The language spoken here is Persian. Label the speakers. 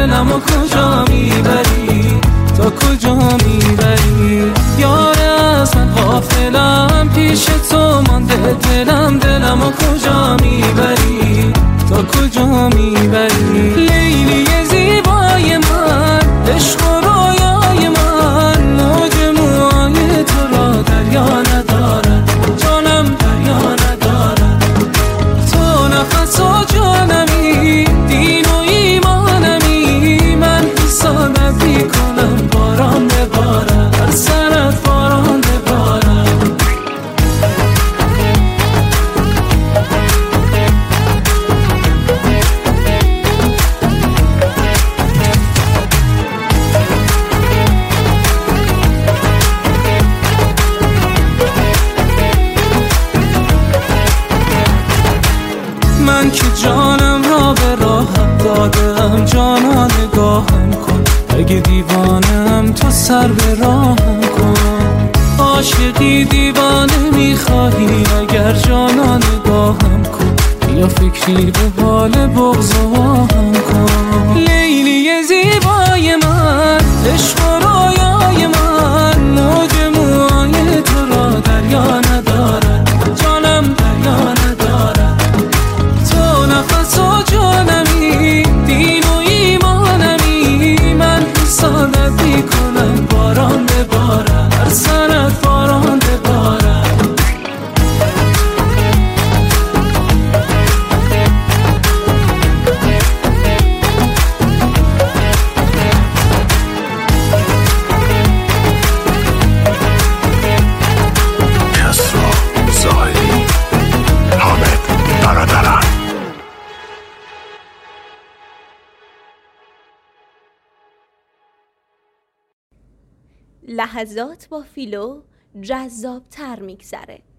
Speaker 1: دلمو کجا میبری، تا کجا میبری؟ یار از من غافلم، پیش تو مانده دلمو کجا میبری، تا کجا میبری؟ لیلی زیبای من، عشق و رویای من، موج موهای تو را دریا ندارد، جانم دریا ندارد. تو نفس و جانمی، دین و ایمانمی، من حسادت میکنم باران ببارد، هر سرت باران ببارد. من که جانم را به راهم دادم، جانا نگاهم کن، اگه دیوانم تو سر به راهم کن. عاشقی دیوانه میخواهی، اگر جانا نگاهم کن، یا فکری به حال بغض و آهم کن. لیلی زیبای من، عشق و رویای من، موج موهای تو را دریا ندارد، جانم دریا ندارد. تو نفس و جانمی، دین و ایمانمی، من حسادت میکنم باران ببارد، هر سرت باران ببارد.
Speaker 2: کسرا زاهدی، حامد برادران.
Speaker 3: لحظات با فیلو جذاب تر میگذره.